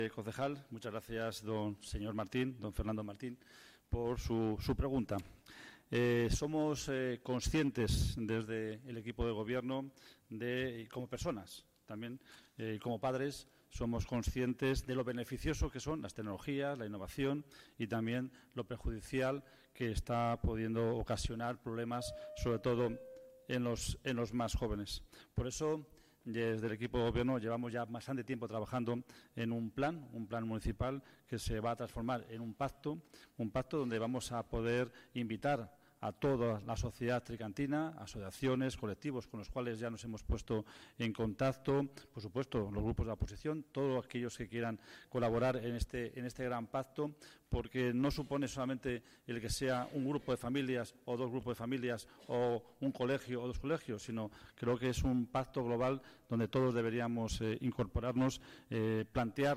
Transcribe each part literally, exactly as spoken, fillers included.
Concejal, muchas gracias, don señor Martín, don Fernando Martín, por su, su pregunta. Eh, somos eh, conscientes desde el equipo de gobierno de, como personas, también eh, como padres, somos conscientes de lo beneficioso que son las tecnologías, la innovación y también lo perjudicial que está pudiendo ocasionar problemas, sobre todo en los, en los más jóvenes. Por eso, desde el equipo de gobierno llevamos ya bastante tiempo trabajando en un plan, un plan municipal que se va a transformar en un pacto, un pacto donde vamos a poder invitar a toda la sociedad tricantina, asociaciones, colectivos con los cuales ya nos hemos puesto en contacto, por supuesto, los grupos de la oposición, todos aquellos que quieran colaborar en este, en este gran pacto, porque no supone solamente el que sea un grupo de familias o dos grupos de familias o un colegio o dos colegios, sino creo que es un pacto global donde todos deberíamos eh, incorporarnos, eh, plantear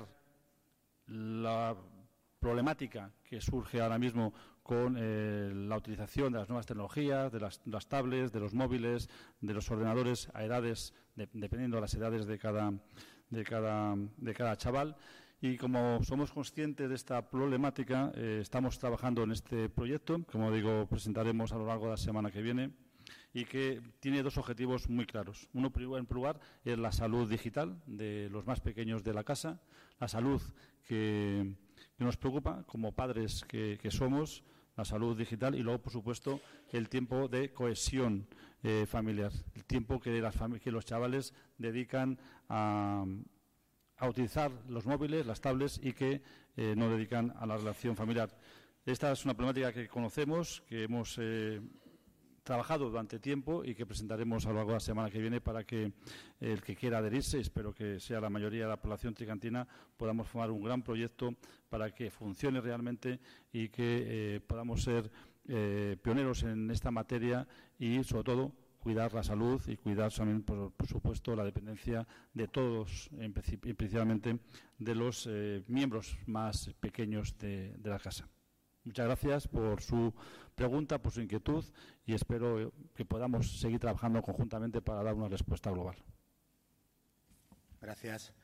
la problemática que surge ahora mismo con eh, la utilización de las nuevas tecnologías, de las, las tablets, de los móviles, de los ordenadores a edades, de, dependiendo de las edades de cada, de cada, de cada chaval. Y como somos conscientes de esta problemática, eh, estamos trabajando en este proyecto, como digo, presentaremos a lo largo de la semana que viene, y que tiene dos objetivos muy claros. Uno, en primer lugar, es la salud digital de los más pequeños de la casa, la salud que, que nos preocupa como padres que, que somos, la salud digital, y luego, por supuesto, el tiempo de cohesión eh, familiar, el tiempo que, las que los chavales dedican a, a utilizar los móviles, las tablets, y que eh, no dedican a la relación familiar. Esta es una problemática que conocemos, que hemos eh, trabajado durante tiempo y que presentaremos a lo largo de la semana que viene para que el que quiera adherirse, espero que sea la mayoría de la población tricantina, podamos formar un gran proyecto para que funcione realmente y que eh, podamos ser eh, pioneros en esta materia y, sobre todo, cuidar la salud y cuidar también, por, por supuesto, la dependencia de todos, en principalmente de los eh, miembros más pequeños de, de la casa. Muchas gracias por su pregunta, por su inquietud, y espero que podamos seguir trabajando conjuntamente para dar una respuesta global. Gracias.